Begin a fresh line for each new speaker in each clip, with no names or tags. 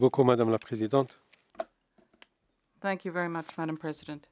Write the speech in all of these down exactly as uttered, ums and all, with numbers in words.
beaucoup, Madame la Présidente.
Thank you very much, Madam President.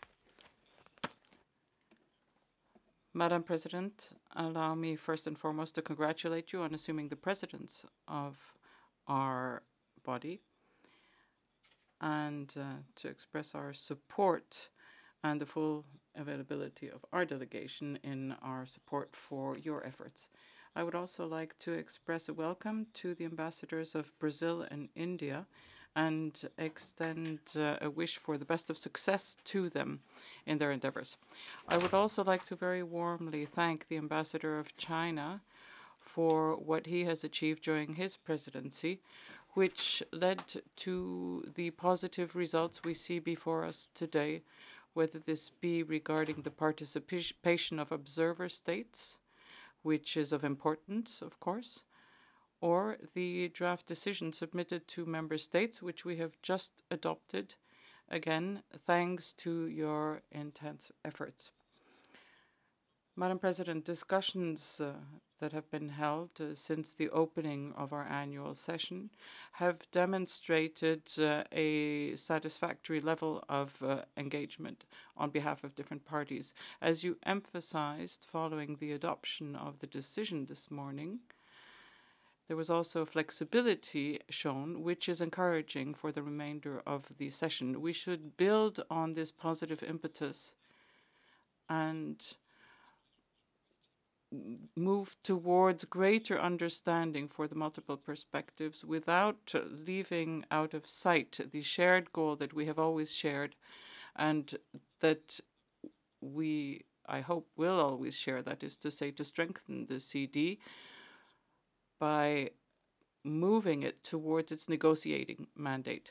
Madam President, allow me first and foremost to congratulate you on assuming the presidents of our body and uh, to express our support and the full availability of our delegation in our support for your efforts. I would also like to express a welcome to the ambassadors of Brazil and India and extend uh, a wish for the best of success to them in their endeavors. I would also like to very warmly thank the ambassador of China for what he has achieved during his presidency, which led to the positive results we see before us today, whether this be regarding the participation of observer states, which is of importance, of course, or the draft decision submitted to member states, which we have just adopted, again, thanks to your intense efforts. Madam President, discussions uh, that have been held uh, since the opening of our annual session have demonstrated uh, a satisfactory level of uh, engagement on behalf of different parties. As you emphasized following the adoption of the decision this morning, there was also flexibility shown, which is encouraging for the remainder of the session. We should build on this positive impetus and move towards greater understanding for the multiple perspectives without leaving out of sight the shared goal that we have always shared and that we, I hope, will always share, that is to say, to strengthen the C D by moving it towards its negotiating mandate.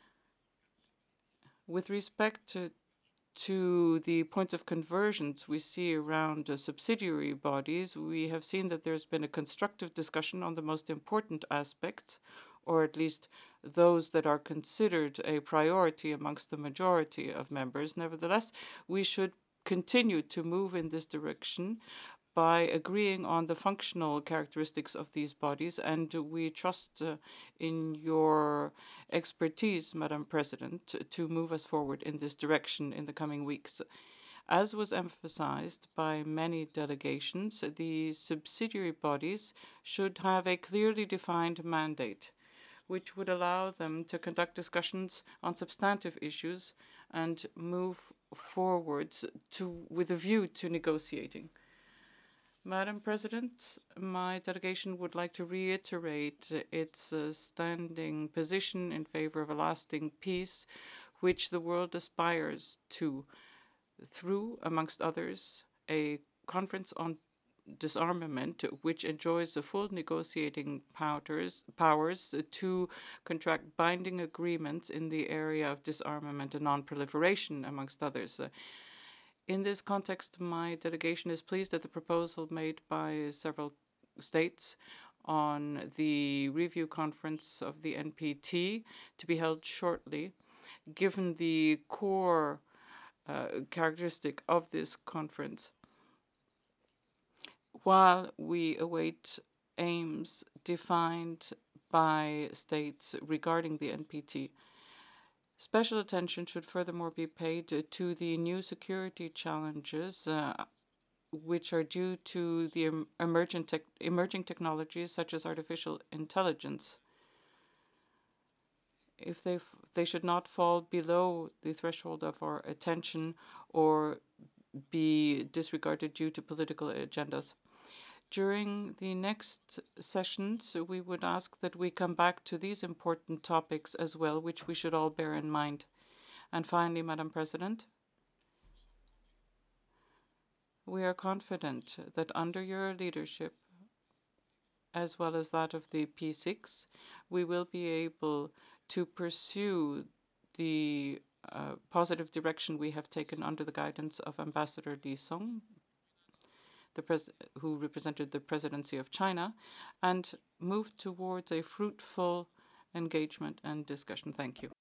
With respect to to the point of convergence we see around uh, subsidiary bodies, we have seen that there's been a constructive discussion on the most important aspects, or at least those that are considered a priority amongst the majority of members. Nevertheless, we should continue to move in this direction by agreeing on the functional characteristics of these bodies, and we trust uh, in your expertise, Madam President, to move us forward in this direction in the coming weeks. As was emphasized by many delegations, the subsidiary bodies should have a clearly defined mandate, which would allow them to conduct discussions on substantive issues and move forwards to, with a view to negotiating. Madam President, my delegation would like to reiterate its uh, standing position in favor of a lasting peace, which the world aspires to through, amongst others, a conference on disarmament, which enjoys the full negotiating powers, powers to contract binding agreements in the area of disarmament and non-proliferation, amongst others. Uh, In this context, my delegation is pleased at the proposal made by several states on the review conference of the N P T to be held shortly, given the core uh, characteristic of this conference. While we await aims defined by states regarding the N P T, special attention should furthermore be paid to the new security challenges uh, which are due to the em emergent tech emerging technologies such as artificial intelligence. If they f they should not fall below the threshold of our attention or be disregarded due to political agendas. During the next sessions, we would ask that we come back to these important topics as well, which we should all bear in mind. And finally, Madam President, we are confident that under your leadership, as well as that of the P six, we will be able to pursue the uh, positive direction we have taken under the guidance of Ambassador Li Song, the pres who represented the presidency of China, and move towards a fruitful engagement and discussion. Thank you.